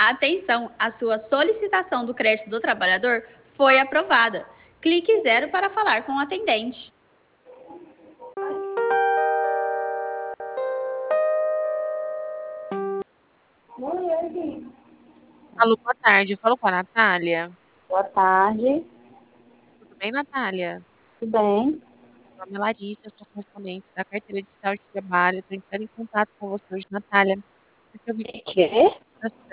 Atenção, a sua solicitação do crédito do trabalhador foi aprovada. Clique zero para falar com o atendente. Alô, boa tarde. Eu falo com a Natália. Boa tarde, Tudo bem, Natália? tudo bem? Meu nome é Larissa, eu sou correspondente da carteira digital de trabalho. Estou entrando em contato com você hoje, Natália, porque eu vi Quê?